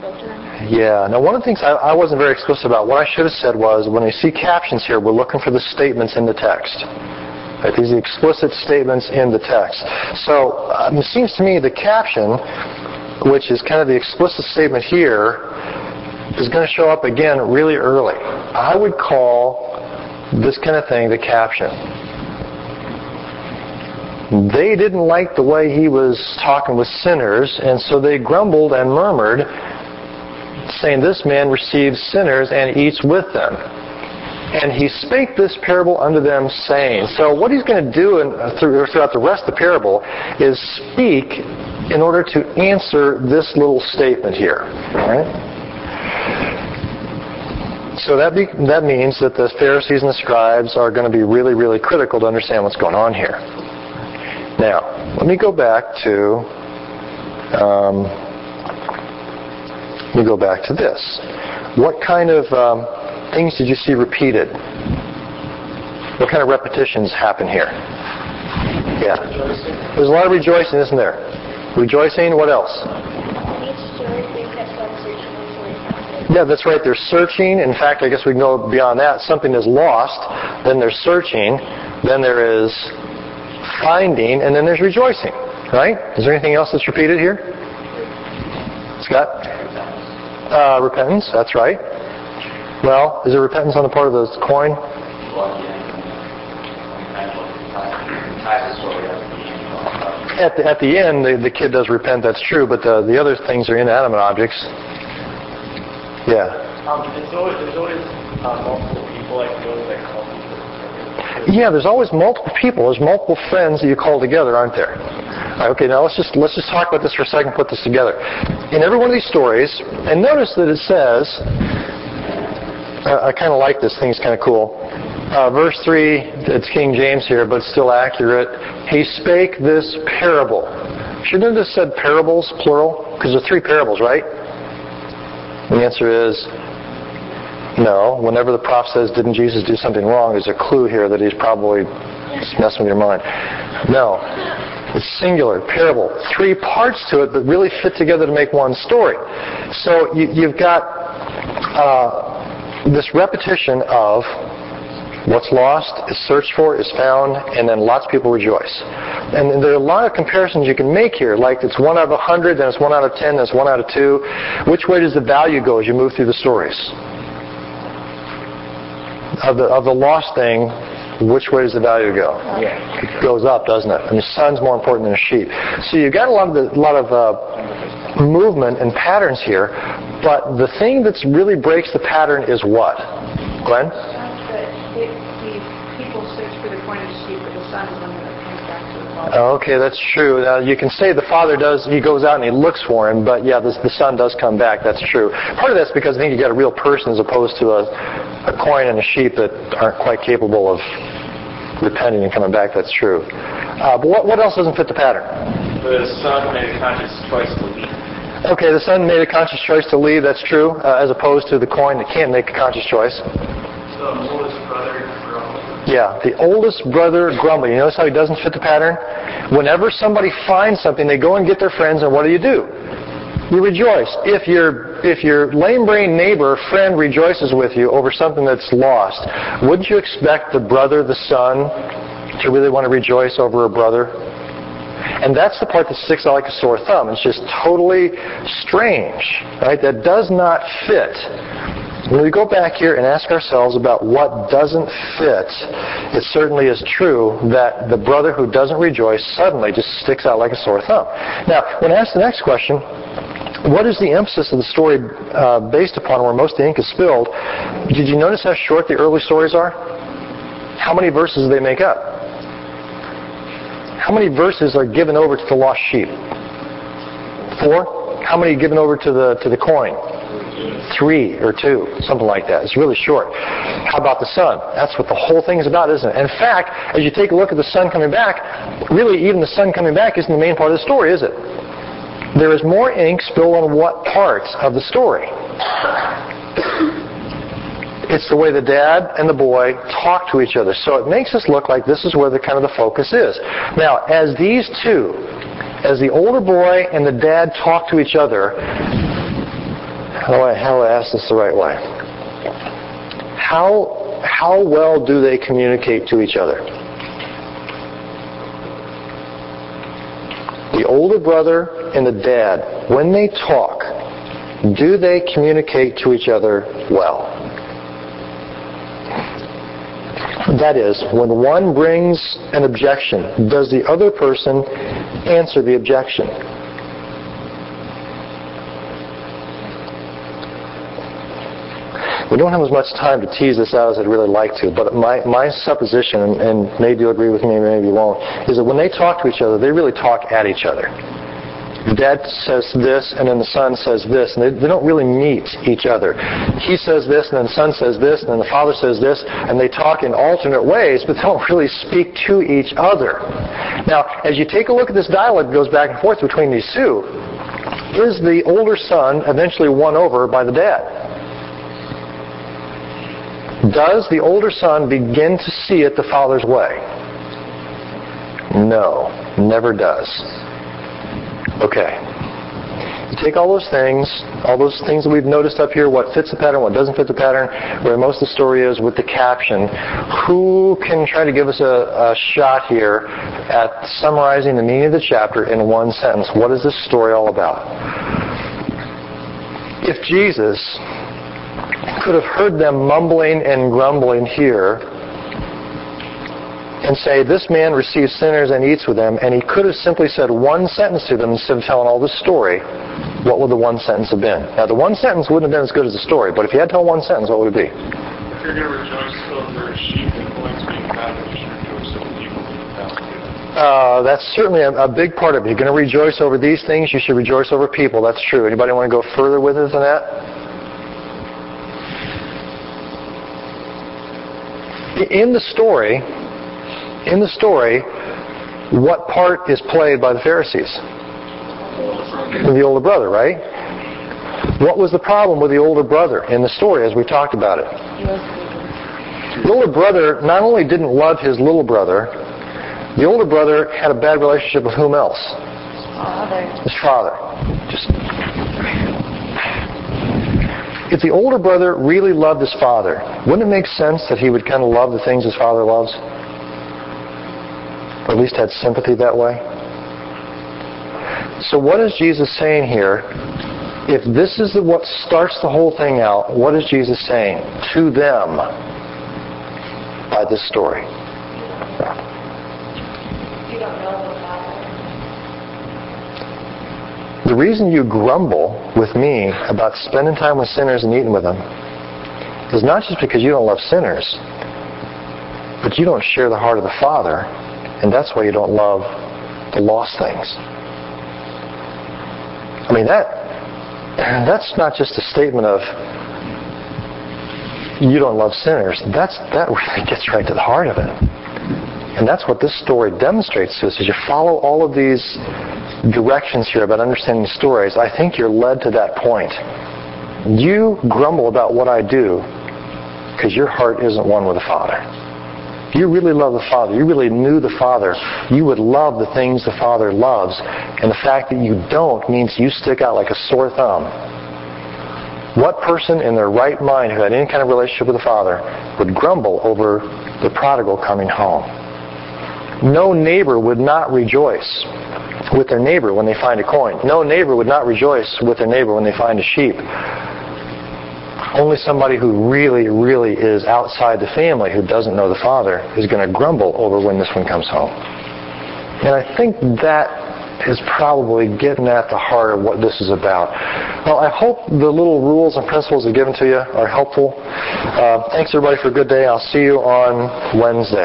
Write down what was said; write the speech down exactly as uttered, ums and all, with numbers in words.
spoke to them? Yeah. Now, one of the things I, I wasn't very explicit about, what I should have said was, when we see captions here, we're looking for the statements in the text. Right? These are explicit statements in the text. So um, it seems to me the caption, which is kind of the explicit statement here, is going to show up again really early. I would call this kind of thing the caption. They didn't like the way he was talking with sinners, and so they grumbled and murmured, saying, "This man receives sinners and eats with them. And he spake this parable unto them, saying." So what he's going to do in, uh, throughout the rest of the parable is speak in order to answer this little statement here. All right? So that, be, that means that the Pharisees and the scribes are going to be really, really critical to understand what's going on here. Now, let me go back to, um, let me go back to this. What kind of um, things did you see repeated? What kind of repetitions happen here? Yeah. There's a lot of rejoicing, isn't there? Rejoicing, what else? Yeah, that's right. They're searching. In fact, I guess we can go beyond that. Something is lost, then there's searching, then there is finding, and then there's rejoicing. Right? Is there anything else that's repeated here? Scott? Uh, repentance, that's right. Well, is there repentance on the part of the coin? At the, at the end, the, the kid does repent, that's true, but the, the other things are inanimate objects. Yeah. Um, it's always, there's always uh, multiple people, like those that call people. Yeah, there's always multiple people. There's multiple friends that you call together, aren't there? Okay, now let's just let's just talk about this for a second. Put this together. In every one of these stories, and notice that it says, uh, I kind of like this. Thing's kind of cool. Uh, verse three, it's King James here, but it's still accurate. He spake this parable. Shouldn't it have said parables, plural? Because there are three parables, right? And the answer is no. Whenever the prophet says, "Didn't Jesus do something wrong?" there's a clue here that he's probably just messing with your mind. No. It's singular, parable. Three parts to it, but really fit together to make one story. So you, you've got uh, this repetition of what's lost is searched for, is found, and then lots of people rejoice. And there are a lot of comparisons you can make here, like it's one out of a hundred, then it's one out of ten, then it's one out of two. Which way does the value go as you move through the stories? Of the, of the lost thing, which way does the value go? Yeah. It goes up, doesn't it? I mean, the sun's more important than a sheep. So you've got a lot of, the, a lot of uh, movement and patterns here, but the thing that really breaks the pattern is what? Glenn? The, the people search for the coin of the sheep, but the son is the one that comes back to the father. Okay, that's true. Now, you can say the father does, he goes out and he looks for him, but yeah, the, the son does come back. That's true. Part of that's because I think you got a real person as opposed to a, a coin and a sheep that aren't quite capable of repenting and coming back. That's true. Uh, but what, what else doesn't fit the pattern? The son made a conscious choice to leave. Okay, the son made a conscious choice to leave. That's true, uh, as opposed to the coin that can't make a conscious choice. The oldest brother grumbled. Yeah, the oldest brother grumbled. You notice how he doesn't fit the pattern? Whenever somebody finds something, they go and get their friends, and what do you do? You rejoice. If your if your lame-brained neighbor, friend rejoices with you over something that's lost, wouldn't you expect the brother, the son, to really want to rejoice over a brother? And that's the part that sticks out like a sore thumb. It's just totally strange, right? That does not fit. When we go back here and ask ourselves about what doesn't fit, it certainly is true that the brother who doesn't rejoice suddenly just sticks out like a sore thumb. Now, when asked the next question, what is the emphasis of the story uh, based upon where most of the ink is spilled? Did you notice how short the early stories are? How many verses do they make up? How many verses are given over to the lost sheep? Four? How many given over to the to the coin? Three or two, something like that. It's really short. How about the son? That's what the whole thing is about, isn't it? In fact, as you take a look at the son coming back, really even the son coming back isn't the main part of the story, is it? There is more ink spilled on what parts of the story? It's the way the dad and the boy talk to each other. So it makes us look like this is where the kind of the focus is. Now, as these two, as the older boy and the dad talk to each other, how do I, how do I ask this the right way? How, how well do they communicate to each other? The older brother and the dad, when they talk, do they communicate to each other well? That is, when one brings an objection, does the other person answer the objection? We don't have as much time to tease this out as I'd really like to, but my, my supposition, and, and maybe you'll agree with me, maybe you won't, is that when they talk to each other, they really talk at each other. The dad says this, and then the son says this, and they, they don't really meet each other. He says this, and then the son says this, and then the father says this, and they talk in alternate ways, but they don't really speak to each other. Now, as you take a look at this dialogue that goes back and forth between these two, is the older son eventually won over by the dad? Does the older son begin to see it the father's way? No, never does. Okay. You take all those things, all those things that we've noticed up here, what fits the pattern, what doesn't fit the pattern, where most of the story is with the caption. Who can try to give us a, a shot here at summarizing the meaning of the chapter in one sentence? What is this story all about? If Jesus could have heard them mumbling and grumbling here and say, this man receives sinners and eats with them, and he could have simply said one sentence to them instead of telling all this story, what would the one sentence have been? Now, the one sentence wouldn't have been as good as the story, but if he had told one sentence, what would it be? If you're going to rejoice over sheep and loins being found, you should rejoice over people being found too. Uh, that's certainly a, a big part of it. You're going to rejoice over these things, you should rejoice over people. That's true. Anybody want to go further with it than that? In the story, in the story, what part is played by the Pharisees? The older brother, right? What was the problem with the older brother in the story as we talked about it? The older brother not only didn't love his little brother, the older brother had a bad relationship with whom else? Father. His father. Just If the older brother really loved his father, wouldn't it make sense that he would kind of love the things his father loves? Or at least had sympathy that way? So what is Jesus saying here? If this is the, what starts the whole thing out, what is Jesus saying to them by this story? You don't know the Father. The reason you grumble with me about spending time with sinners and eating with them is not just because you don't love sinners, but you don't share the heart of the Father, and that's why you don't love the lost things. I mean, that that's not just a statement of you don't love sinners. That's that really gets right to the heart of it. And that's what this story demonstrates to us. As you follow all of these directions here about understanding stories, I think you're led to that point. You grumble about what I do because your heart isn't one with the Father. If you really love the Father, you really knew the Father, you would love the things the Father loves. And the fact that you don't means you stick out like a sore thumb. What person in their right mind who had any kind of relationship with the Father would grumble over the prodigal coming home? No neighbor would not rejoice with their neighbor when they find a coin. No neighbor would not rejoice with their neighbor when they find a sheep. Only somebody who really, really is outside the family, who doesn't know the Father, is going to grumble over when this one comes home. And I think that is probably getting at the heart of what this is about. Well, I hope the little rules and principles I've given to you are helpful. Uh, thanks, everybody, for a good day. I'll see you on Wednesday.